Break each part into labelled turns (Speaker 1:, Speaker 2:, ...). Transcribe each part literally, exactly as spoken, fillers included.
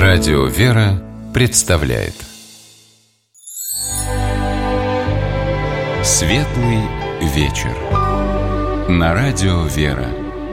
Speaker 1: Радио «Вера» представляет Светлый вечер на Радио «Вера».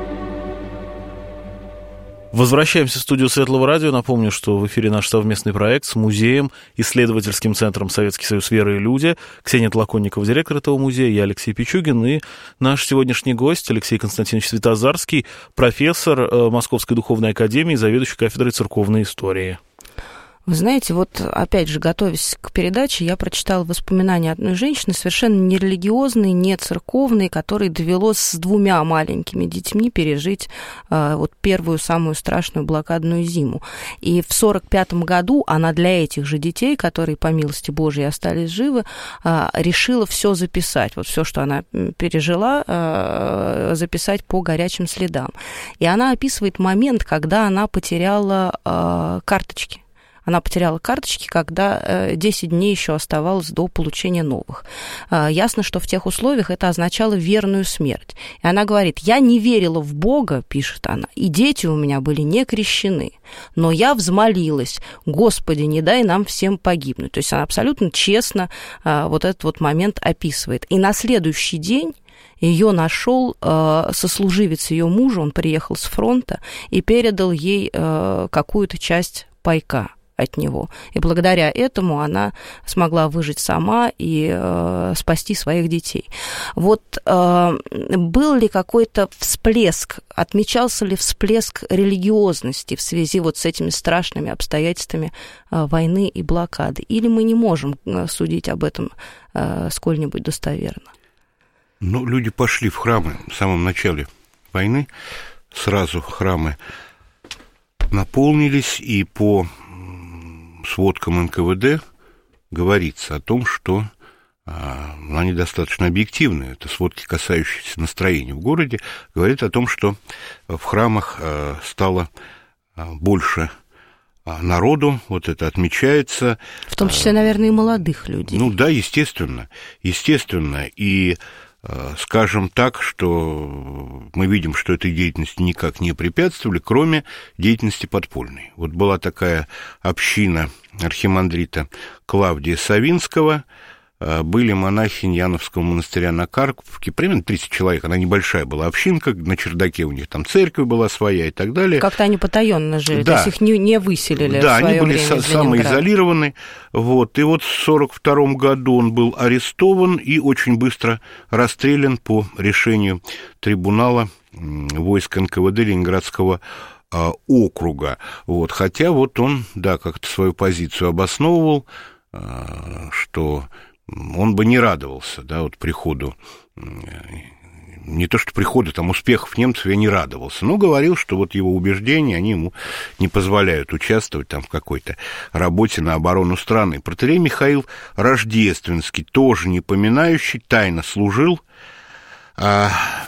Speaker 2: Возвращаемся в студию Светлого радио. Напомню, что в эфире наш совместный проект с музеем, исследовательским центром «Советский союз. Вера и люди». Ксения Тлаконникова, директор этого музея, я Алексей Пичугин, и наш сегодняшний гость Алексей Константинович Светозарский, профессор Московской духовной академии, заведующий кафедрой церковной истории.
Speaker 3: Вы знаете, вот опять же, готовясь к передаче, я прочитала воспоминания одной женщины, совершенно не религиозной, не церковной, которой довелось с двумя маленькими детьми пережить э, вот первую самую страшную блокадную зиму. И в сорок пятом году она для этих же детей, которые, по милости Божьей, остались живы, э, решила все записать, вот все, что она пережила, э, записать по горячим следам. И она описывает момент, когда она потеряла э, карточки. Она потеряла карточки, когда десять дней еще оставалось до получения новых. Ясно, что в тех условиях это означало верную смерть. И она говорит: «Я не верила в Бога», пишет она, «и дети у меня были не крещены, но я взмолилась: Господи, не дай нам всем погибнуть». То есть она абсолютно честно вот этот вот момент описывает. И на следующий день ее нашел э, сослуживец ее мужа, он приехал с фронта и передал ей э, какую-то часть пайка от него. И благодаря этому она смогла выжить сама и э, спасти своих детей. Вот э, был ли какой-то всплеск, отмечался ли всплеск религиозности в связи вот с этими страшными обстоятельствами э, войны и блокады? Или мы не можем судить об этом э, сколь-нибудь достоверно?
Speaker 4: Ну, люди пошли в храмы в самом начале войны, сразу храмы наполнились, и по сводкам эн ка вэ дэ говорится о том, что а, они достаточно объективны, это сводки, касающиеся настроения в городе, говорят о том, что в храмах а, стало а, больше а, народу, вот это отмечается.
Speaker 3: В том числе, наверное, и молодых людей.
Speaker 4: Ну да, естественно, естественно, и скажем так, что мы видим, что этой деятельности никак не препятствовали, кроме деятельности подпольной. Вот была такая община архимандрита Клавдия Савинского, были монахини Яновского монастыря на Карповке, примерно тридцать человек, она небольшая была общинка, на чердаке у них там церковь была своя и так далее.
Speaker 3: Как-то они потаенно жили,
Speaker 4: да.
Speaker 3: То есть их не, не выселили
Speaker 4: да,
Speaker 3: в своё
Speaker 4: они были
Speaker 3: время из
Speaker 4: самоизолированы, вот, и вот в сорок втором году он был арестован и очень быстро расстрелян по решению трибунала войск эн ка вэ дэ Ленинградского а, округа, вот, хотя вот он, да, как-то свою позицию обосновывал, а, что он бы не радовался, да, вот приходу, не то что приходу, там, успехов немцев я не радовался, но говорил, что вот его убеждения, они ему не позволяют участвовать там в какой-то работе на оборону страны. Протоиерей Михаил Рождественский, тоже не поминающий, тайно служил а,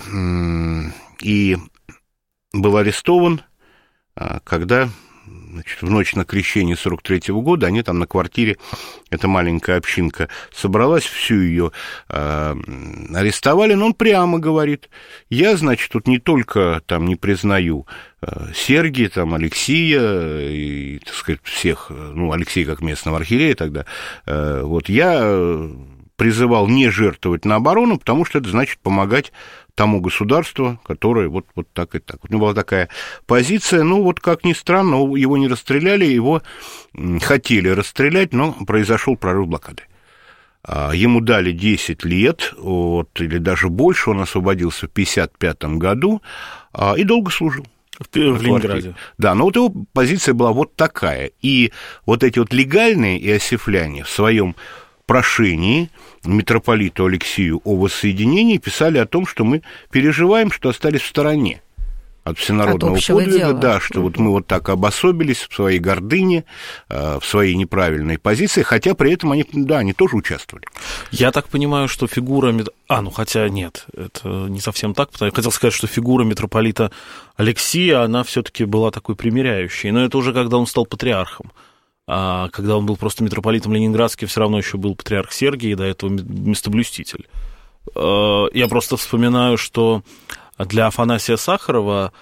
Speaker 4: и был арестован, а, когда... Значит, в ночь на крещение сорок третьего года они там на квартире, эта маленькая общинка собралась, всю ее э, арестовали, но он прямо говорит: я, значит, тут не только там не признаю э, Сергия, там, Алексия и, так сказать, всех, ну, Алексей как местного архиерея тогда, э, вот я призывал не жертвовать на оборону, потому что это значит помогать тому государству, которое вот, вот так и так. У него была такая позиция, ну, вот как ни странно, его не расстреляли, его хотели расстрелять, но произошел прорыв блокады. Ему дали десять лет, вот, или даже больше, он освободился в пятьдесят пятом году и долго служил.
Speaker 2: В, в Ленинграде.
Speaker 4: Да, но вот его позиция была вот такая. И вот эти вот легальные иосифляне в своем прошении митрополиту Алексию о воссоединении писали о том, что мы переживаем, что остались в стороне от всенародного от подвига, дела. Да, что угу. вот мы вот так обособились в своей гордыне, в своей неправильной позиции, хотя при этом они, да, они тоже участвовали.
Speaker 2: Я так понимаю, что фигура... А, ну хотя нет, это не совсем так, потому что я хотел сказать, что фигура митрополита Алексия, она все-таки была такой примиряющей, но это уже когда он стал патриархом. А когда он был просто митрополитом Ленинградским, все равно еще был патриарх Сергий, и до этого местоблюститель. Я просто вспоминаю, что для Афанасия Сахарова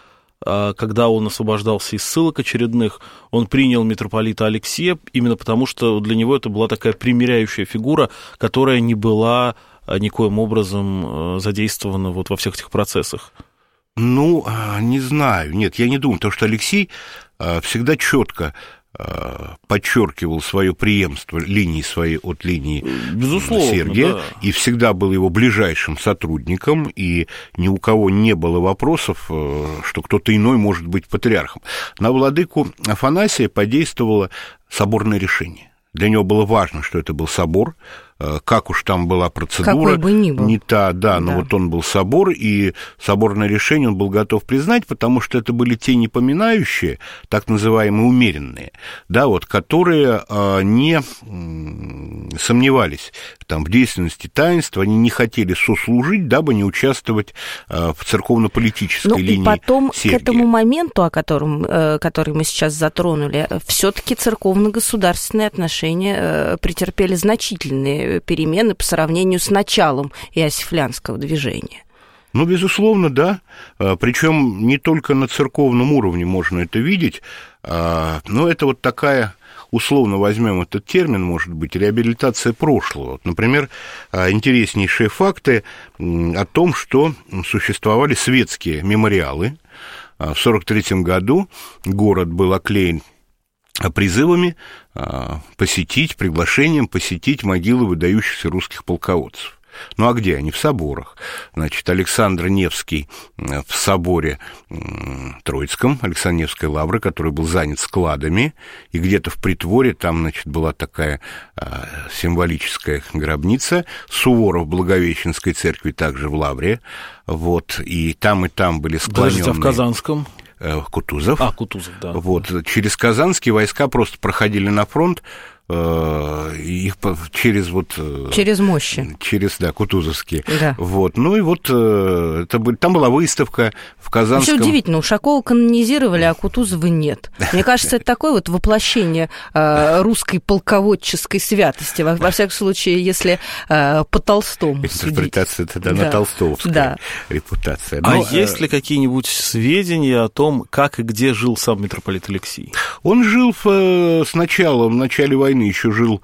Speaker 2: когда он освобождался из ссылок очередных, он принял митрополита Алексея именно потому, что для него это была такая примиряющая фигура, которая не была никоим образом задействована вот во всех этих процессах.
Speaker 4: Ну, не знаю. Нет, я не думаю, потому что Алексей всегда четко подчеркивал свое преемство линии своей от линии Безусловно, Сергия, да. И всегда был его ближайшим сотрудником, и ни у кого не было вопросов, что кто-то иной может быть патриархом. На владыку Афанасия подействовало соборное решение. Для него было важно, что это был собор, как уж там была процедура,
Speaker 3: какой бы ни был.
Speaker 4: Не та, да, но да. Вот он был собор, и соборное решение он был готов признать, потому что это были те непоминающие, так называемые умеренные, да, вот, которые а, не сомневались там, в действенности таинства, они не хотели сослужить, дабы не участвовать а, в церковно-политической ну, линии Сергия.
Speaker 3: И потом Сергия. К этому моменту, о котором, который мы сейчас затронули, все-таки церковно-государственные отношения претерпели значительные перемены по сравнению с началом иосифлянского движения.
Speaker 4: Ну, безусловно, да. Причем не только на церковном уровне можно это видеть, но это вот такая, условно возьмем этот термин, может быть, реабилитация прошлого. Вот, например, интереснейшие факты о том, что существовали светские мемориалы. В сорок третьем году город был оклеен призывами посетить, приглашением посетить могилы выдающихся русских полководцев. Ну, а где они? В соборах. Значит, Александр Невский в соборе Троицком, Александр Невской лавры, который был занят складами, и где-то в притворе там, значит, была такая символическая гробница. Суворов в Благовещенской церкви также в лавре, вот, и там, и там были склоненные...
Speaker 2: Подождите, а в Казанском?
Speaker 4: Кутузов.
Speaker 2: А, Кутузов, да.
Speaker 4: Вот, через казанские войска просто проходили на фронт, их через вот...
Speaker 3: Через мощи.
Speaker 4: Через, да, кутузовские.
Speaker 3: Да. Вот,
Speaker 4: ну и вот это, там была выставка в Казанском...
Speaker 3: Вообще удивительно, Ушакова канонизировали, а Кутузова нет. Мне кажется, это такое вот воплощение русской полководческой святости, во, во всяком случае, если по Толстому судить.
Speaker 4: Интерпретация тогда да. на толстовская да. репутация.
Speaker 2: А Но, есть ли какие-нибудь сведения о том, как и где жил сам митрополит Алексий?
Speaker 4: Он жил в, сначала, в начале войны, еще жил,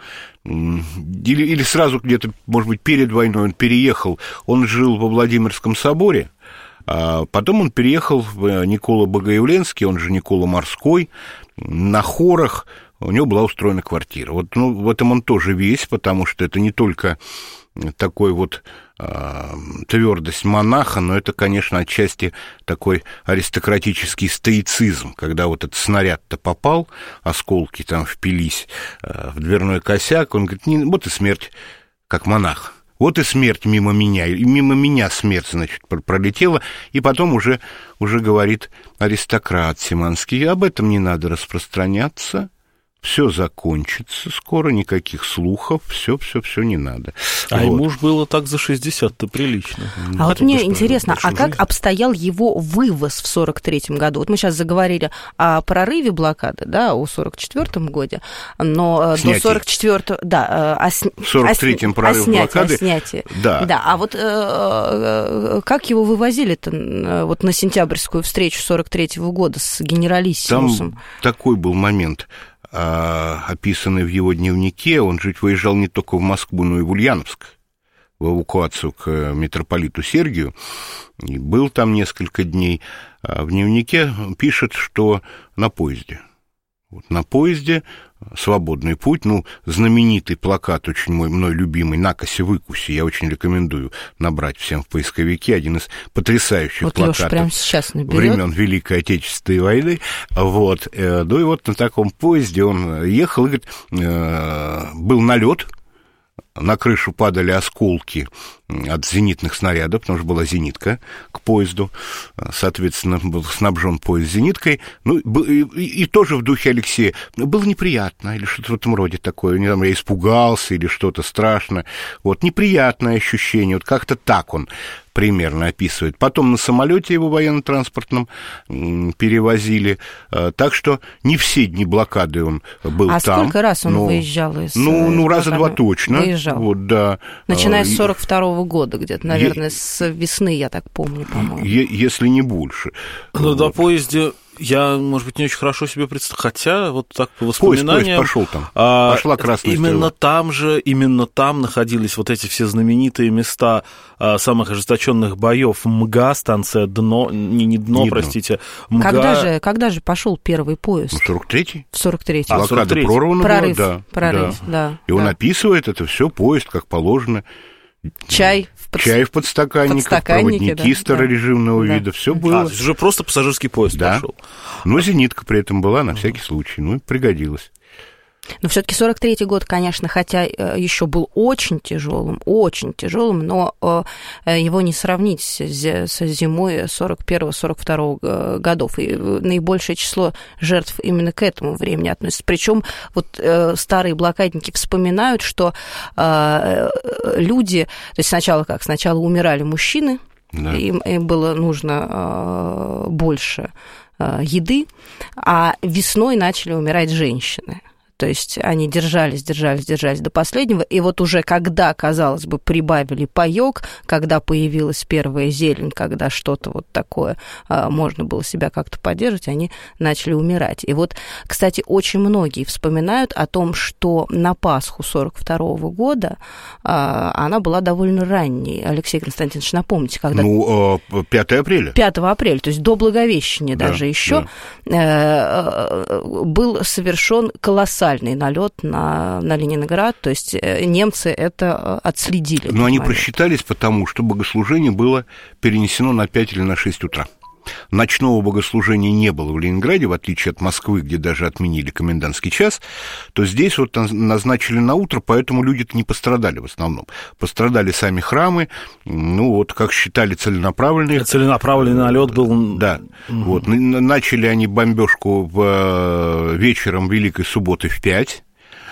Speaker 4: или, или сразу где-то, может быть, перед войной он переехал, он жил во Владимирском соборе, а потом он переехал в Никола Богоявленский, он же Никола Морской, на Хорах, у него была устроена квартира. Вот, ну, в этом он тоже весь, потому что это не только такой вот э, твердость монаха, но это, конечно, отчасти такой аристократический стоицизм, когда вот этот снаряд-то попал, осколки там впились э, в дверной косяк, он говорит, не, вот и смерть, как монах. Вот и смерть мимо меня, и мимо меня смерть, значит, пролетела, и потом уже, уже говорит аристократ Симанский, об этом не надо распространяться. Все закончится скоро, никаких слухов, все, все, все не надо.
Speaker 2: А вот. Ему уж было так за шестьдесят-то прилично.
Speaker 3: А вот мне интересно, а как жизнь. обстоял его вывоз в сорок третьем году? Вот мы сейчас заговорили о прорыве блокады, да, о сорок четвёртом году, но снятие. До сорок четвёртого, да, о,
Speaker 4: в сорок третьем прорыв
Speaker 3: о снятии,
Speaker 4: блокады.
Speaker 3: О снятии.
Speaker 4: Да.
Speaker 3: Да, а вот э, как его вывозили-то вот на сентябрьскую встречу сорок третьего года с генералиссимусом?
Speaker 4: Там такой был момент, описанный в его дневнике. Он жить выезжал не только в Москву, но и в Ульяновск, в эвакуацию к митрополиту Сергию, и был там несколько дней. В дневнике пишет, что на поезде. Вот, на поезде «Свободный путь», ну, знаменитый плакат, очень мой, мной любимый, «Накоси-выкуси», я очень рекомендую набрать всем в поисковике, один из потрясающих
Speaker 3: вот
Speaker 4: плакатов
Speaker 3: Лёша прямо сейчас наберёт.
Speaker 4: Времен Великой Отечественной войны. Вот, ну и вот на таком поезде он ехал, и, говорит, был налет, на крышу падали осколки от зенитных снарядов, потому что была зенитка к поезду, соответственно, был снабжен поезд зениткой, ну, и, и, и тоже в духе Алексея. Было неприятно, или что-то в этом роде такое, не знаю, я испугался, или что-то страшное, вот, неприятное ощущение, вот как-то так он примерно описывает. Потом на самолете его военно-транспортном перевозили. Так что не все дни блокады он был
Speaker 3: а
Speaker 4: там.
Speaker 3: А сколько раз он
Speaker 4: но...
Speaker 3: выезжал из...
Speaker 4: Ну, ну раза два точно.
Speaker 3: Выезжал.
Speaker 4: Вот, да.
Speaker 3: Начиная с сорок второго года где-то, наверное, е... с весны, я так помню, по-моему.
Speaker 4: Е- если не больше.
Speaker 2: Ну, вот. На поезде... Я, может быть, не очень хорошо себе представляю, хотя вот так по воспоминаниям...
Speaker 4: Поезд, поезд пошел там, а, пошла красная
Speaker 2: именно
Speaker 4: стрела.
Speaker 2: Там же, именно там находились вот эти все знаменитые места а, самых ожесточенных боев. МГА, станция Дно, не, не Дно, не простите, МГА.
Speaker 3: Когда же, когда же пошел первый поезд?
Speaker 4: Ну, сорок третий.
Speaker 3: В сорок третьем.
Speaker 2: А,
Speaker 4: блокада прорвана
Speaker 3: прорыв,
Speaker 4: была, да.
Speaker 3: Прорыв, да. да
Speaker 4: И он
Speaker 3: да.
Speaker 4: описывает это все, поезд, как положено.
Speaker 3: Чай в, под...
Speaker 4: Чай в подстаканниках, проводники да, старорежимного да. вида, все было.
Speaker 2: А, то есть уже просто пассажирский поезд
Speaker 4: да.
Speaker 2: пошел.
Speaker 4: Но зенитка при этом была на всякий случай, ну и пригодилась.
Speaker 3: Но все-таки сорок третий год, конечно, хотя еще был очень тяжелым, очень тяжелым, но его не сравнить с зимой сорок первого сорок второго годов. И наибольшее число жертв именно к этому времени относится. Причем вот старые блокадники вспоминают, что люди, то есть сначала как? Сначала умирали мужчины, да. им, им было нужно больше еды, а весной начали умирать женщины. То есть они держались, держались, держались до последнего. И вот уже когда, казалось бы, прибавили паёк, когда появилась первая зелень, когда что-то вот такое можно было себя как-то поддерживать, они начали умирать. И вот, кстати, очень многие вспоминают о том, что на Пасху сорок второго года она была довольно ранней. Алексей Константинович, напомните, когда...
Speaker 4: Ну, пятого апреля.
Speaker 3: пятого апреля, то есть до Благовещения да, даже еще да. был совершен колоссальный налет на, на Ленинград, то есть немцы это отследили.
Speaker 4: Но они момент. просчитались потому, что богослужение было перенесено на пять или на шесть утра. Ночного богослужения не было в Ленинграде, в отличие от Москвы, где даже отменили комендантский час, то здесь вот назначили на утро, поэтому люди-то не пострадали в основном. Пострадали сами храмы, ну вот, как считали, целенаправленные.
Speaker 2: Целенаправленный налет был.
Speaker 4: Да, угу. Вот, начали они бомбежку в, вечером Великой Субботы в пять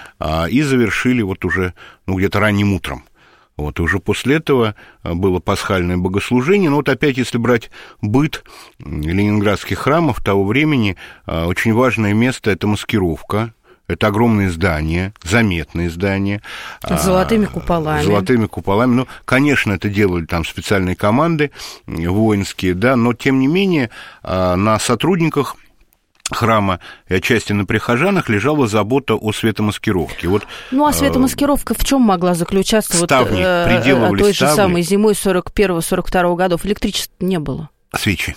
Speaker 4: и завершили вот уже, ну, где-то ранним утром. Вот, и уже после этого было пасхальное богослужение. Но вот опять, если брать быт ленинградских храмов того времени, очень важное место – это маскировка. Это огромные здания, заметные здания.
Speaker 3: С золотыми куполами.
Speaker 4: С золотыми куполами. Ну, конечно, это делали там специальные команды воинские, да, но, тем не менее, на сотрудниках храма и отчасти на прихожанах лежала забота о светомаскировке. Вот,
Speaker 3: ну, а светомаскировка в чем могла заключаться?
Speaker 4: Ставни,
Speaker 3: вот,
Speaker 4: приделывали
Speaker 3: той
Speaker 4: ставни.
Speaker 3: же самой зимой сорок первого сорок второго годов электричества не было.
Speaker 4: Свечи.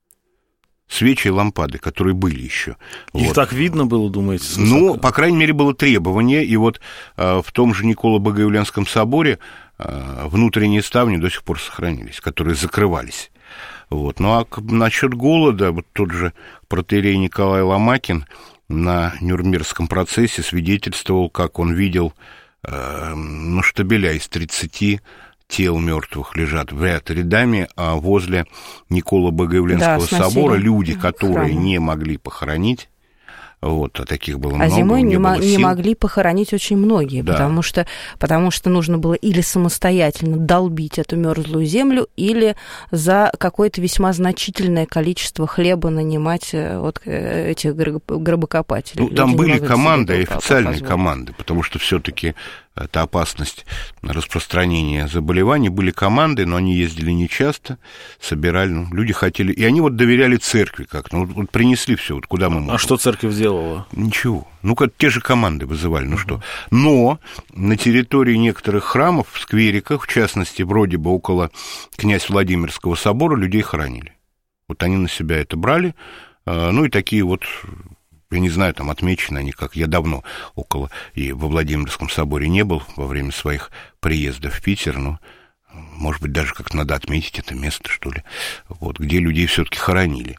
Speaker 4: Свечи и лампады, которые были еще.
Speaker 2: Их
Speaker 4: вот.
Speaker 2: Так видно было, думаете?
Speaker 4: Ну, по крайней мере, было требование. И вот в том же Николо-Богоявленском соборе внутренние ставни до сих пор сохранились, которые закрывались. Вот. Ну, а насчет голода, вот тот же протоиерей Николай Ломакин на Нюрнбергском процессе свидетельствовал, как он видел э, ну, штабеля из тридцати тел мертвых лежат в ряд рядами, а возле Николо-Богоявленского да, собора люди, которые храма. Не могли похоронить, вот, а таких было
Speaker 3: а
Speaker 4: много. А
Speaker 3: зимой не,
Speaker 4: не,
Speaker 3: не могли похоронить очень многие, да. потому, что, потому что нужно было или самостоятельно долбить эту мерзлую землю, или за какое-то весьма значительное количество хлеба нанимать вот этих гробокопателей.
Speaker 4: Ну, там были команды, официальные команды, потому что все-таки это опасность распространения заболеваний. Были команды, но они ездили нечасто, собирали, ну, люди хотели... И они вот доверяли церкви как-то. Ну, вот принесли все, вот куда мы можем.
Speaker 2: А что церковь сделала?
Speaker 4: Ничего. Ну, как те же команды вызывали, ну uh-huh. что. Но на территории некоторых храмов, в сквериках, в частности, вроде бы около князь Владимирского собора, людей хоронили. Вот они на себя это брали. Ну, и такие вот... Я не знаю, там отмечены они как. Я давно около и во Владимирском соборе не был во время своих приездов в Питер, но, может быть, даже как-то надо отметить это место, что ли, вот, где людей все-таки хоронили.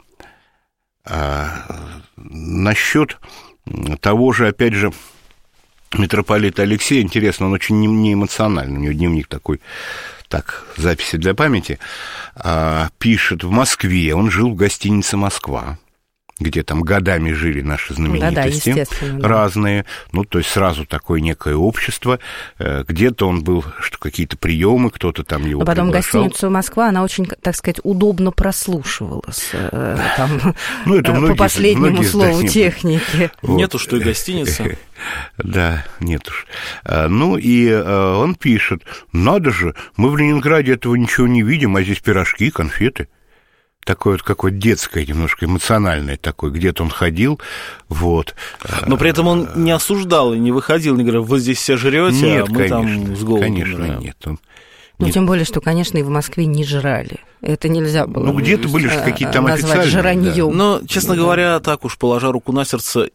Speaker 4: А насчет того же, опять же, митрополита Алексея, интересно, он очень не эмоциональный, у него дневник такой, так, записи для памяти, а, пишет: в Москве, он жил в гостинице «Москва», где там годами жили наши знаменитости,
Speaker 3: да, да,
Speaker 4: разные, ну, то есть сразу такое некое общество, где-то он был, что какие-то приемы, кто-то там его
Speaker 3: а потом
Speaker 4: приглашал.
Speaker 3: Гостиницу «Москва», она очень, так сказать, удобно прослушивалась там,
Speaker 4: ну, это многие,
Speaker 3: по последнему
Speaker 4: многие
Speaker 3: слову
Speaker 4: здания.
Speaker 3: техники.
Speaker 2: Вот. Нет уж той гостиницы.
Speaker 4: Да, нет уж. Ну, и он пишет, надо же, мы в Ленинграде этого ничего не видим, а здесь пирожки, конфеты. Такое вот какое-то детское, немножко эмоциональное такое. Где-то он ходил, вот.
Speaker 2: Но при этом он не осуждал и не выходил, не говорил, вы здесь все жрете,
Speaker 4: нет,
Speaker 2: а мы
Speaker 4: конечно,
Speaker 2: там с голоду.
Speaker 4: Конечно,
Speaker 2: да.
Speaker 4: нет. Он...
Speaker 3: Ну,
Speaker 4: нет.
Speaker 3: тем более, что, конечно, и в Москве не жрали. Это нельзя было
Speaker 4: ну, где-то были же какие-то там
Speaker 3: назвать
Speaker 4: официальные.
Speaker 3: жраньем.
Speaker 4: Да.
Speaker 2: Но, честно да. говоря, так уж, положа руку на сердце,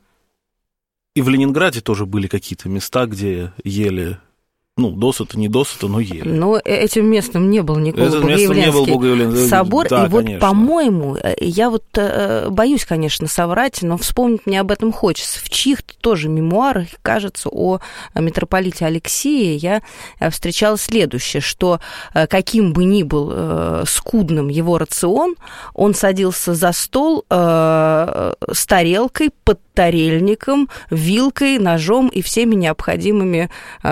Speaker 2: и в Ленинграде тоже были какие-то места, где ели... Ну, досыта, не досыта, но ели.
Speaker 3: Но этим местом не был Никола
Speaker 2: Богоявленский
Speaker 3: собор.
Speaker 2: Да,
Speaker 3: и вот,
Speaker 2: конечно.
Speaker 3: по-моему, я вот э, боюсь, конечно, соврать, но вспомнить мне об этом хочется. В чьих-то тоже мемуарах, кажется, о митрополите Алексее я встречала следующее, что э, каким бы ни был э, скудным его рацион, он садился за стол э, с тарелкой, под тарельником, вилкой, ножом и всеми необходимыми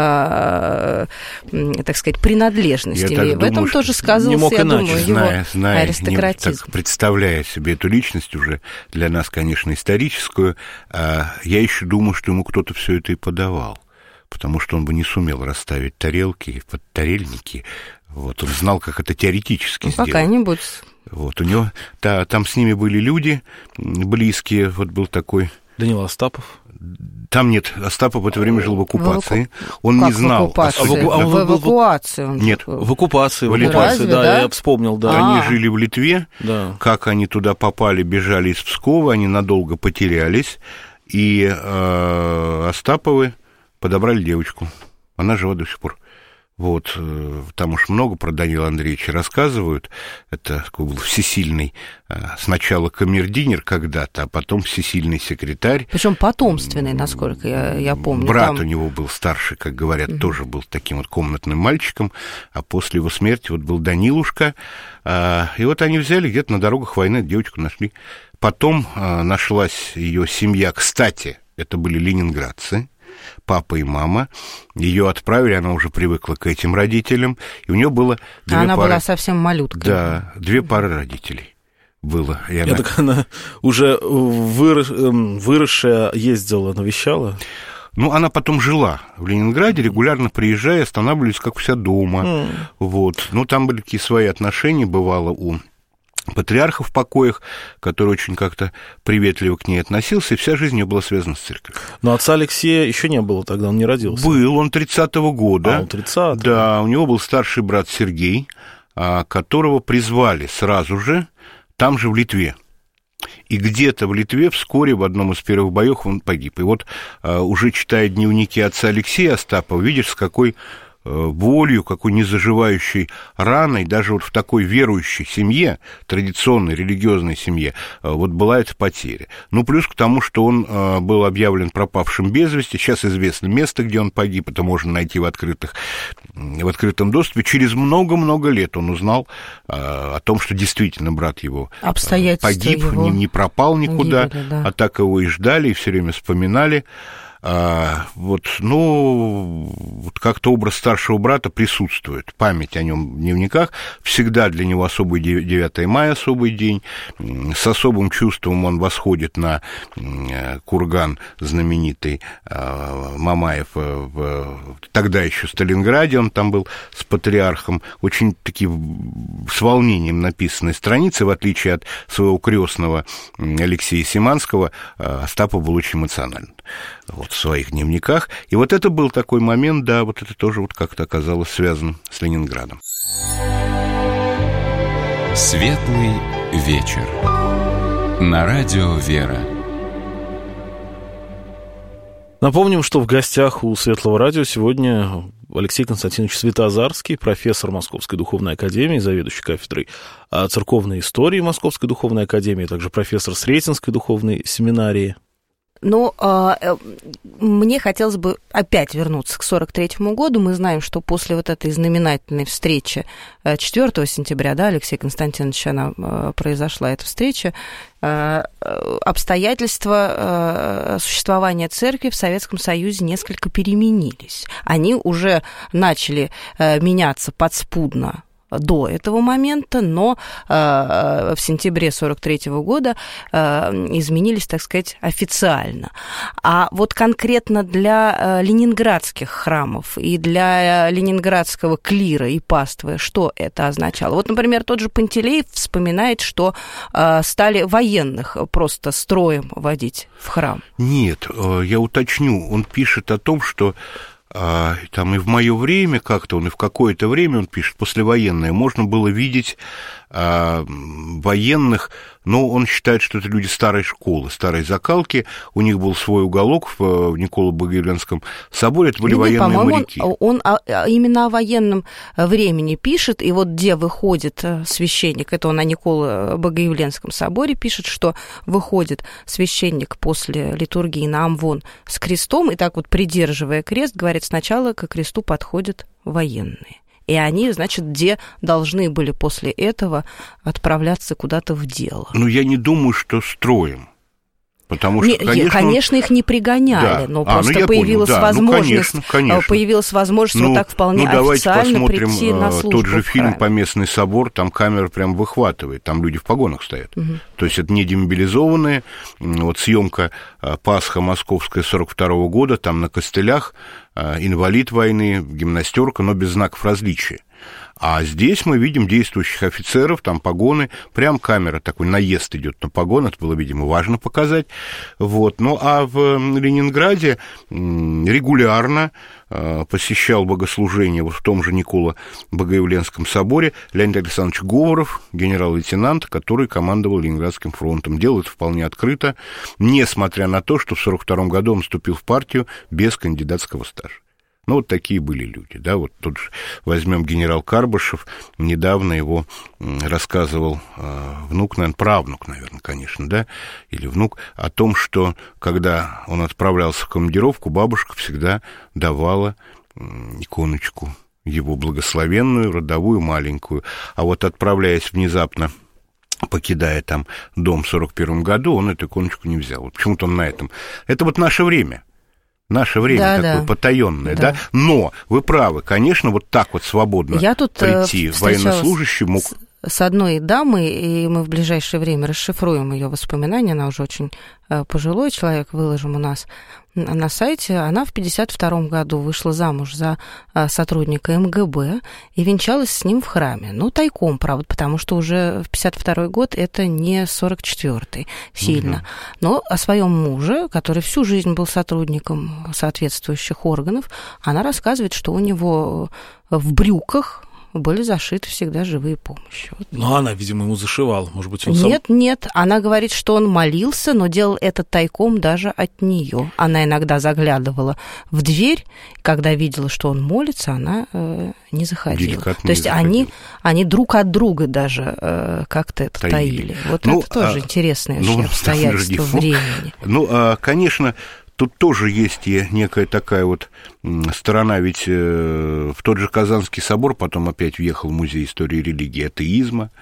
Speaker 3: э, так сказать, принадлежностями. В
Speaker 4: думаю,
Speaker 3: этом тоже сказывался, я думаю, его
Speaker 4: зная, зная,
Speaker 3: аристократизм.
Speaker 4: Не, так, представляя себе эту личность уже для нас, конечно, историческую, я еще думаю, что ему кто-то все это и подавал, потому что он бы не сумел расставить тарелки под тарельники. Вот, он знал, как это теоретически
Speaker 3: ну,
Speaker 4: сделать.
Speaker 3: Пока-нибудь.
Speaker 4: Вот, у него, да, там с ними были люди близкие, вот был такой...
Speaker 2: Данила Остапов.
Speaker 4: Там нет, Остапов в это время жил в оккупации. В эваку... Он
Speaker 3: как
Speaker 4: не знал.
Speaker 3: В оккупации?
Speaker 4: Особенно...
Speaker 3: А в эвакуации он
Speaker 4: Нет.
Speaker 3: был.
Speaker 2: В оккупации, в оккупации,
Speaker 3: Разве,
Speaker 2: да,
Speaker 3: да,
Speaker 2: я вспомнил, да.
Speaker 4: Они
Speaker 3: А-а-а.
Speaker 4: жили в Литве,
Speaker 2: да.
Speaker 4: Как они туда попали, бежали из Пскова, они надолго потерялись, и э, Остаповы подобрали девочку. Она жива до сих пор. Вот, там уж много про Данила Андреевича рассказывают. Это такой был всесильный, сначала камердинер когда-то, а потом всесильный секретарь.
Speaker 3: Причем потомственный, насколько я, я помню.
Speaker 4: Брат
Speaker 3: там...
Speaker 4: у него был старший, как говорят, mm-hmm. тоже был таким вот комнатным мальчиком, а после его смерти вот был Данилушка. И вот они взяли где-то на дорогах войны, девочку нашли. Потом нашлась ее семья, кстати, это были ленинградцы. Папа и мама. Ее отправили, она уже привыкла к этим родителям, и у нее было две
Speaker 3: она
Speaker 4: пары...
Speaker 3: была совсем малюткой.
Speaker 4: Да, две пары родителей было. И
Speaker 2: Я
Speaker 4: она...
Speaker 2: так она уже вырос... выросшая ездила, навещала?
Speaker 4: Ну, она потом жила в Ленинграде, регулярно приезжая, останавливались как у себя дома. Mm. Вот. Ну, там были такие свои отношения, бывало у патриарха в покоях, который очень как-то приветливо к ней относился, и вся жизнь ее была связана с церковью.
Speaker 2: Но отца Алексея еще не было тогда, он не родился.
Speaker 4: Был, он тридцатого года.
Speaker 2: А, он тридцатого.
Speaker 4: Да, у него был старший брат Сергей, которого призвали сразу же, там же в Литве. И где-то в Литве вскоре в одном из первых боев он погиб. И вот уже читая дневники отца Алексея Остапова, видишь, с какой... болью, какой незаживающей раной, даже вот в такой верующей семье, традиционной религиозной семье, вот была эта потеря. Ну, плюс к тому, что он был объявлен пропавшим без вести, сейчас известно место, где он погиб, это можно найти в, открытых, в открытом доступе. Через много-много лет он узнал о том, что действительно брат его погиб,
Speaker 3: его
Speaker 4: не, не пропал никуда,
Speaker 3: гибели, да.
Speaker 4: А так его и ждали, и все время вспоминали. А, вот, ну, вот как-то образ старшего брата присутствует, память о нем в дневниках, всегда для него особый девятое мая, особый день, с особым чувством он восходит на курган знаменитый Мамаев, в, тогда еще в Сталинграде, он там был с патриархом, очень такие с волнением написанные страницы, в отличие от своего крестного Алексея Симанского, Остапов был очень эмоциональным. Вот, в своих дневниках. И вот это был такой момент, да, вот это тоже вот как-то оказалось связано с Ленинградом.
Speaker 1: Светлый вечер. На радио «Вера».
Speaker 2: Напомним, что в гостях у Светлого радио сегодня Алексей Константинович Светозарский, профессор Московской духовной академии, заведующий кафедрой церковной истории Московской духовной академии, также профессор Сретенской духовной семинарии.
Speaker 3: Но э, мне хотелось бы опять вернуться к сорок третьему году. Мы знаем, что после вот этой знаменательной встречи четвёртого сентября, да, Алексей Константинович, она э, произошла, эта встреча, э, обстоятельства э, существования церкви в Советском Союзе несколько переменились. Они уже начали э, меняться подспудно до этого момента, но э, в сентябре сорок третьего года э, изменились, так сказать, официально. А вот конкретно для э, ленинградских храмов и для ленинградского клира и паствы, что это означало? Вот, например, тот же Пантелеев вспоминает, что э, стали военных просто строем водить в храм.
Speaker 4: Нет, я уточню, он пишет о том, что А, там и в мое время как-то, он и в какое-то время, он пишет, послевоенное, можно было видеть а, военных, но он считает, что это люди старой школы, старой закалки, у них был свой уголок в, в Николо-Богоявленском соборе, это были
Speaker 3: Нет,
Speaker 4: военные
Speaker 3: по-моему,
Speaker 4: моряки.
Speaker 3: Он, он а, именно о военном времени пишет, и вот где выходит священник, это он о Николо-Богоявленском соборе пишет, что выходит священник после литургии на амвон с крестом, и так вот придерживая крест, говорит, сначала к кресту подходят военные. И они, значит, где должны были после этого отправляться куда-то в дело.
Speaker 4: Ну, я не думаю, что строим. Потому что,
Speaker 3: конечно, конечно, их не пригоняли, да. но а, просто ну, появилась, понял, да. возможность, ну, конечно, конечно. появилась возможность ну, вот так вполне ну, официально прийти на службу.
Speaker 4: Тот же фильм «Поместный собор», там камера прям выхватывает, там люди в погонах стоят. Угу. То есть это не демобилизованные. Вот съемка Пасха московская сорок второго года, там на костылях, инвалид войны, гимнастерка, но без знаков различия. А здесь мы видим действующих офицеров, там погоны, прям камера, такой наезд идет на погон, это было, видимо, важно показать. Вот. Ну, а в Ленинграде регулярно посещал богослужение вот в том же Николо-Богоявленском соборе Леонид Александрович Говоров, генерал-лейтенант, который командовал Ленинградским фронтом. Делал это вполне открыто, несмотря на то, что в сорок втором году он вступил в партию без кандидатского стажа. Ну, вот такие были люди, да, вот тут же возьмем генерал Карбышев, недавно его рассказывал э, внук, наверное, правнук, наверное, конечно, да, или внук, о том, что когда он отправлялся в командировку, бабушка всегда давала э, иконочку его благословенную, родовую, маленькую, а вот отправляясь внезапно, покидая там дом в сорок первом году, он эту иконочку не взял. Вот почему-то он на этом. Это вот наше время. Наше время да, такое да. потаенное, да. да? Но вы правы, конечно, вот так вот свободно Я тут прийти военнослужащий мог... С,
Speaker 3: с одной дамой, и мы в ближайшее время расшифруем ее воспоминания, она уже очень пожилой человек, выложим у нас на сайте. Она в пятьдесят втором году вышла замуж за сотрудника эм гэ бэ и венчалась с ним в храме. Ну, тайком, правда, потому что уже в пятьдесят второй год это не сорок четвёртый сильно. Угу. Но о своем муже, который всю жизнь был сотрудником соответствующих органов, она рассказывает, что у него в брюках были зашиты всегда живые помощи. Вот.
Speaker 2: Ну, она, видимо, ему зашивала. Может быть, он
Speaker 3: Нет,
Speaker 2: сам...
Speaker 3: нет. Она говорит, что он молился, но делал это тайком даже от нее. Она иногда заглядывала в дверь, когда видела, что он молится, она э, не заходила.
Speaker 4: Деликатно
Speaker 3: То есть они, они друг от друга даже э, как-то это таили. таили. Вот ну, это тоже а, интересное ну, обстоятельство времени.
Speaker 4: Ну, а, конечно... Тут тоже есть и некая такая вот сторона, ведь в тот же Казанский собор потом опять въехал Музей истории и религии атеизма,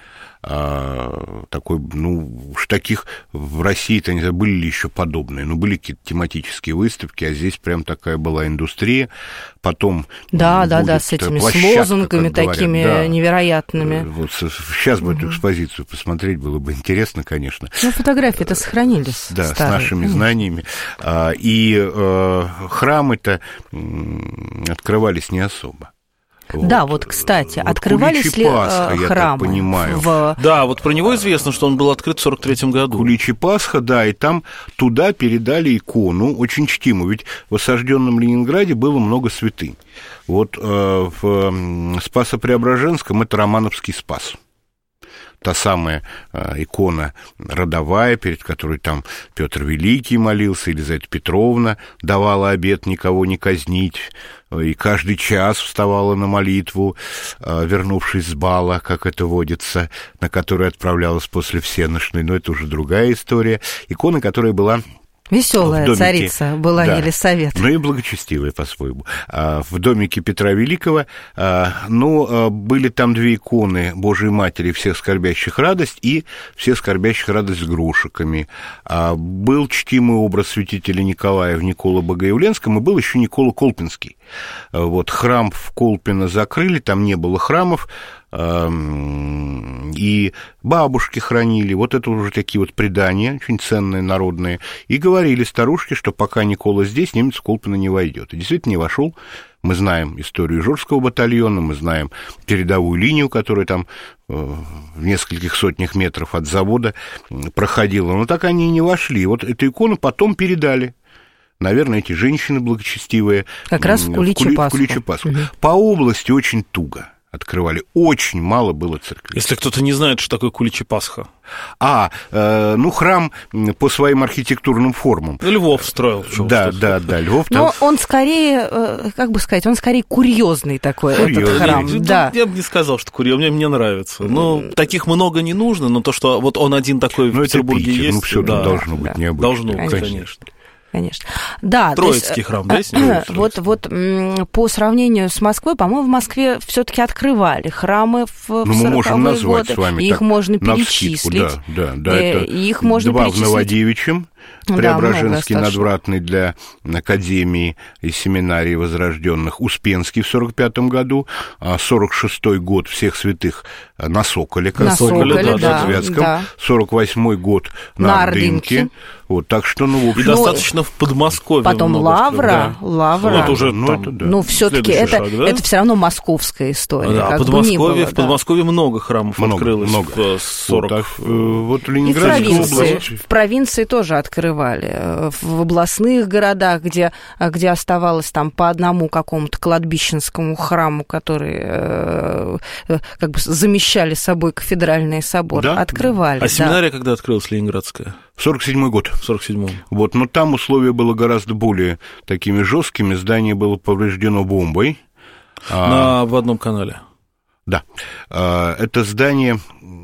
Speaker 4: а, такой, ну, уж таких в России-то, не знаю, были ли еще подобные, ну, были какие-то тематические выставки, а здесь прям такая была индустрия, потом...
Speaker 3: Да, да, да, с этими с лозунгами такими да, невероятными.
Speaker 4: Вот сейчас бы угу. эту экспозицию посмотреть было бы интересно, конечно.
Speaker 3: Ну, фотографии-то сохранились.
Speaker 4: Да,
Speaker 3: старые.
Speaker 4: С нашими конечно. знаниями. И э, храмы-то открывались не особо.
Speaker 3: Вот. Да, вот, кстати, вот открывались ли Пасха, храмы?
Speaker 4: Я понимаю.
Speaker 3: В...
Speaker 2: Да, вот про него известно, что он был открыт в сорок третьем году.
Speaker 4: Куличи Пасха, да, и там туда передали икону, очень чтимую, ведь в осажденном Ленинграде было много святынь. Вот э, в Спасо-Преображенском это Романовский Спас. Та самая э, икона родовая, перед которой там Петр Великий молился, Елизавета Петровна давала обет никого не казнить, и каждый час вставала на молитву, э, вернувшись с бала, как это водится, на которую отправлялась после всенощной, но это уже другая история. Икона, которая была
Speaker 3: Веселая царица была, да, Елисавета.
Speaker 4: Ну и благочестивая по-своему. В домике Петра Великого, ну, были там две иконы Божией Матери, всех скорбящих радость и всех скорбящих радость с грошиками. Был чтимый образ святителя Николая в Николо-Богоявленском, и был еще Никола Колпинский. Вот, храм в Колпино закрыли, там не было храмов, и бабушки хранили, вот это уже такие вот предания, очень ценные, народные, и говорили старушки, что пока Никола здесь, немец в Колпино не войдет. И действительно не вошел. Мы знаем историю Ижорского батальона, мы знаем передовую линию, которая там в нескольких сотнях метров от завода проходила, но так они и не вошли. Вот эту икону потом передали. Наверное, эти женщины благочестивые.
Speaker 3: Как раз в Куличи Пасху.
Speaker 4: Угу. По области очень туго открывали. Очень мало было церквей.
Speaker 2: Если кто-то не знает, что такое Куличи Пасха.
Speaker 4: А, э, ну, храм по своим архитектурным формам.
Speaker 2: Львов строил.
Speaker 4: Да, да, да, Львов.
Speaker 3: Но там... он скорее, как бы сказать, он скорее курьезный такой, курьезный. Этот храм.
Speaker 2: Я,
Speaker 3: да.
Speaker 2: я бы не сказал, что курьезный, мне, мне нравится. Ну, таких много не нужно, но то, что вот он один такой
Speaker 4: ну,
Speaker 2: в Петербурге
Speaker 4: Питер,
Speaker 2: есть.
Speaker 4: Ну, все
Speaker 2: да,
Speaker 4: должно быть
Speaker 2: да.
Speaker 4: необычно.
Speaker 2: Должно быть,
Speaker 3: конечно.
Speaker 2: конечно.
Speaker 3: Конечно. Да,
Speaker 2: Троицкий
Speaker 3: есть,
Speaker 2: храм, да, есть?
Speaker 3: Вот, вот по сравнению с Москвой, по-моему, в Москве все-таки открывали храмы в
Speaker 4: ну, мы можем назвать
Speaker 3: годы.
Speaker 4: С вами
Speaker 3: их
Speaker 4: так,
Speaker 3: можно перечислить.
Speaker 4: Да, да, да, это
Speaker 3: их можно
Speaker 4: два
Speaker 3: перечислить.
Speaker 4: в Новодевичьем, Преображенский,
Speaker 3: да,
Speaker 4: надвратный для академии и семинарии возрожденных, Успенский в сорок пятом году, сорок шестой год всех святых на Соколе,
Speaker 3: на Соколе, да,
Speaker 4: да, Святском, да. сорок восьмой год на, на Ордынке. Ордынке. Вот, так что, ну, в общем...
Speaker 2: И достаточно в Подмосковье.
Speaker 3: Потом Лавра,
Speaker 2: да.
Speaker 3: Лавра.
Speaker 2: Вот уже
Speaker 4: ну,
Speaker 2: там,
Speaker 4: это, да.
Speaker 3: Ну, все-таки это,
Speaker 2: шаг, да?
Speaker 3: это все равно московская история.
Speaker 2: Да,
Speaker 3: как
Speaker 2: Подмосковье,
Speaker 3: бы ни было,
Speaker 2: в Подмосковье да. много храмов
Speaker 4: много,
Speaker 2: открылось
Speaker 4: много.
Speaker 2: в сорок.
Speaker 4: Вот, так, вот Ленинградская
Speaker 3: и в провинции,
Speaker 4: область.
Speaker 3: в провинции тоже открывали. В областных городах, где, где оставалось там по одному какому-то кладбищенскому храму, который как бы замещали собой кафедральные соборы,
Speaker 4: да?
Speaker 3: открывали.
Speaker 2: А
Speaker 3: да.
Speaker 2: семинария когда открылась, Ленинградская?
Speaker 4: сорок седьмой год.
Speaker 2: В сорок седьмом.
Speaker 4: Вот, но там условия было гораздо более такими жесткими. Здание было повреждено бомбой.
Speaker 2: На, а, в одном канале.
Speaker 4: Да. А, это здание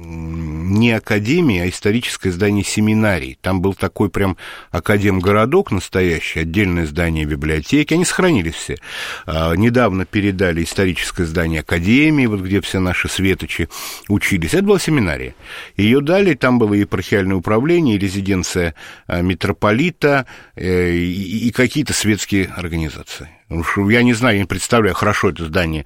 Speaker 4: не академии, а историческое здание семинарии. Там был такой прям академгородок настоящий, отдельное здание библиотеки. Они сохранились все. А, недавно передали историческое здание академии, вот где все наши светочи учились. Это была семинария. Ее дали, там было епархиальное управление, резиденция митрополита и, и какие-то светские организации. Я не знаю, я не представляю, хорошо это здание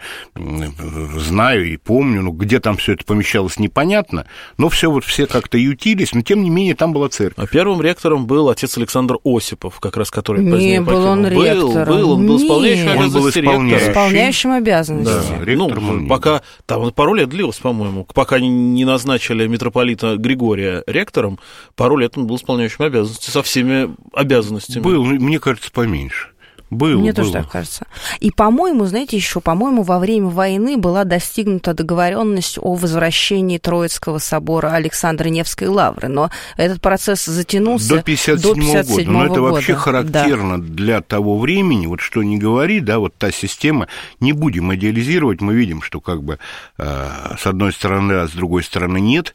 Speaker 4: знаю и помню, но где там все это помещалось, непонятно, но все вот все как-то ютились, но тем не менее там была церковь.
Speaker 2: А первым ректором был отец Александр Осипов, как раз который
Speaker 3: не
Speaker 2: позднее
Speaker 3: был он
Speaker 2: был,
Speaker 3: ректором.
Speaker 2: Был, он был исполняющим обязанности ректора.
Speaker 3: Исполняющим обязанности.
Speaker 2: Да, ну, пока, там пару лет длилось, по-моему, пока не назначили митрополита Григория ректором, пару лет он был исполняющим обязанности со всеми обязанностями.
Speaker 4: Был, мне кажется, поменьше. Было,
Speaker 3: Мне
Speaker 4: было.
Speaker 3: тоже так кажется. И, по-моему, знаете, еще, по-моему, во время войны была достигнута договоренность о возвращении Троицкого собора Александра Невской лавры, но этот процесс затянулся
Speaker 4: до пятьдесят седьмого года. Но это вообще характерно да. для того времени, вот что ни говори, да, вот та система, не будем идеализировать, мы видим, что как бы э, с одной стороны, а с другой стороны нет,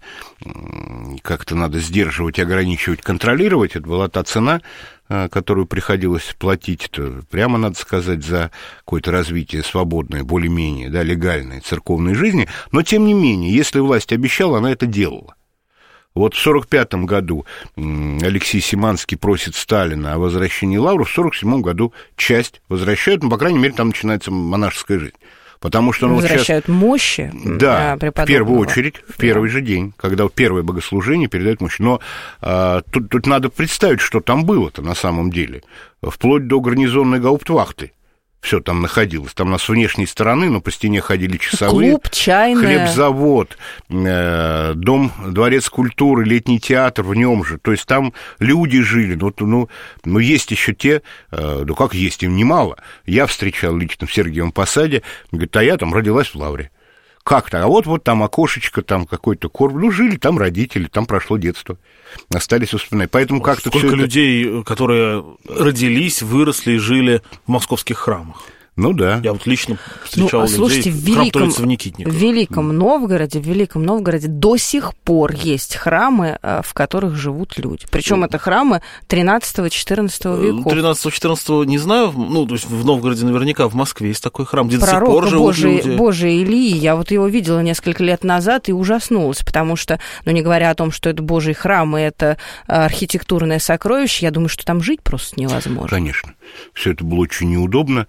Speaker 4: как-то надо сдерживать, ограничивать, контролировать, это была та цена, которую приходилось платить, то прямо, надо сказать, за какое-то развитие свободное, более-менее, да, легальной церковной жизни, но, тем не менее, если власть обещала, она это делала. Вот в сорок пятом году Алексей Симанский просит Сталина о возвращении лавры, в сорок седьмом году часть возвращают, ну, по крайней мере, там начинается монашеская жизнь. Потому что ну,
Speaker 3: возвращают
Speaker 4: сейчас...
Speaker 3: мощи.
Speaker 4: Да, в первую очередь, в первый да. же день, когда первое богослужение передают мощи. Но а, тут, тут надо представить, что там было-то на самом деле. Вплоть до гарнизонной гауптвахты. Все там находилось. Там у нас с внешней стороны, но по стене ходили часовые.
Speaker 3: Клуб, чайная.
Speaker 4: Хлебзавод, э, дом, дворец культуры, летний театр в нем же. То есть там люди жили. Ну, ну, ну есть еще те, э, ну как есть, им немало. Я встречал лично в Сергиевом Посаде. Говорит, а я там родилась в Лавре. Как-то, а вот, вот там окошечко, там какой-то корм. Ну, жили там родители, там прошло детство. Остались воспоминания. Поэтому как-то
Speaker 2: сколько
Speaker 4: всё
Speaker 2: людей, это... которые родились, выросли и жили в московских храмах?
Speaker 4: Ну да.
Speaker 2: Я вот лично встречал
Speaker 3: ну,
Speaker 2: людей.
Speaker 3: Слушайте, в Великом,
Speaker 2: в,
Speaker 3: в Великом Новгороде, в Великом Новгороде до сих пор есть храмы, в которых живут люди. Причем ну, это храмы тринадцатого-четырнадцатого веков.
Speaker 2: тринадцатого-четырнадцатого не знаю, ну, то есть в Новгороде наверняка, в Москве есть такой храм, где
Speaker 3: Пророка
Speaker 2: до сих пор живут
Speaker 3: Божий,
Speaker 2: люди.
Speaker 3: Божий Илии, я вот его видела несколько лет назад и ужаснулась, потому что, ну, не говоря о том, что это Божий храм и это архитектурное сокровище, я думаю, что там жить просто невозможно.
Speaker 4: Конечно. Все это было очень неудобно.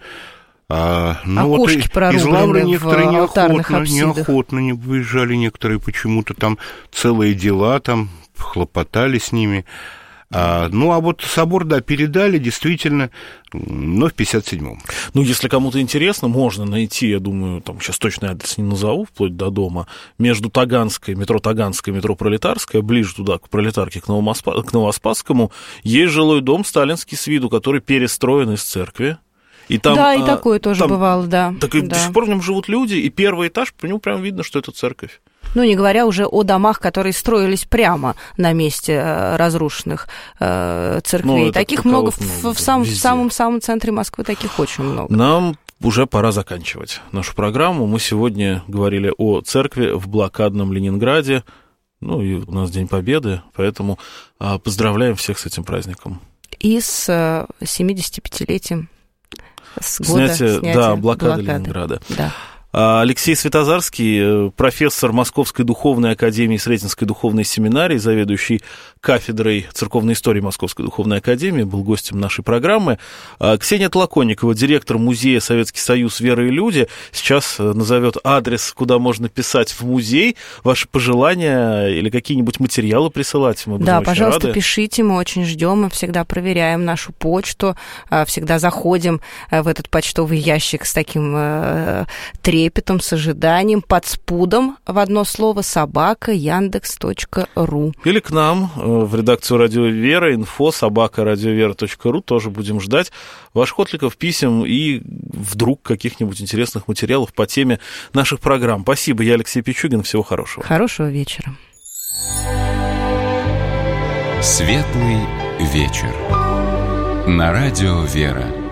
Speaker 4: А, ну,
Speaker 3: окошки
Speaker 4: вот
Speaker 3: прорублены
Speaker 4: из Лавры некоторые
Speaker 3: в
Speaker 4: неохотно,
Speaker 3: апсидах.
Speaker 4: неохотно не выезжали, некоторые почему-то там целые дела, там хлопотали с ними. А, ну, а вот собор, да, передали действительно, но в пятьдесят седьмом.
Speaker 2: Ну, если кому-то интересно, можно найти, я думаю, там сейчас точный адрес не назову, вплоть до дома, между Таганской, метро Таганская, метро Пролетарская, ближе туда, к Пролетарке, к, Новомоспа... к Новоспасскому, есть жилой дом сталинский с виду, который перестроен из церкви. И там,
Speaker 3: да, и
Speaker 2: а,
Speaker 3: такое тоже
Speaker 2: там,
Speaker 3: бывало, да.
Speaker 2: Так и
Speaker 3: да.
Speaker 2: до сих пор в нем живут люди, и первый этаж, по нему прям видно, что это церковь.
Speaker 3: Ну, не говоря уже о домах, которые строились прямо на месте э, разрушенных э, церквей. Ну, таких много в, много в, сам, в самом-самом центре Москвы, таких очень много.
Speaker 2: Нам уже пора заканчивать нашу программу. Мы сегодня говорили о церкви в блокадном Ленинграде. Ну, и у нас День Победы, поэтому а, поздравляем всех с этим праздником.
Speaker 3: И с э, семидесятипятилетием. С года
Speaker 2: снятия,
Speaker 3: снятия
Speaker 2: да, блокады,
Speaker 3: блокады
Speaker 2: Ленинграда.
Speaker 3: Да.
Speaker 2: Алексей Светозарский, профессор Московской духовной академии Сретенской духовной семинарии, заведующий кафедрой церковной истории Московской духовной академии, был гостем нашей программы. Ксения Толоконникова, директор музея «Советский Союз. Вера и люди», сейчас назовет адрес, куда можно писать в музей, ваши пожелания или какие-нибудь материалы присылать. Мы будем
Speaker 3: да,
Speaker 2: очень
Speaker 3: пожалуйста,
Speaker 2: рады.
Speaker 3: Пишите, мы очень ждем, мы всегда проверяем нашу почту, всегда заходим в этот почтовый ящик с таким трепетом, трепетом, с ожиданием, под спудом, в одно слово, собака яндекс точка ру.
Speaker 2: Или к нам в редакцию «Радио Вера», инфо собака радиовера точка ру, тоже будем ждать ваших откликов, писем и вдруг каких-нибудь интересных материалов по теме наших программ. Спасибо, я Алексей Пичугин, всего хорошего.
Speaker 3: Хорошего вечера.
Speaker 1: Светлый вечер. На радио «Вера».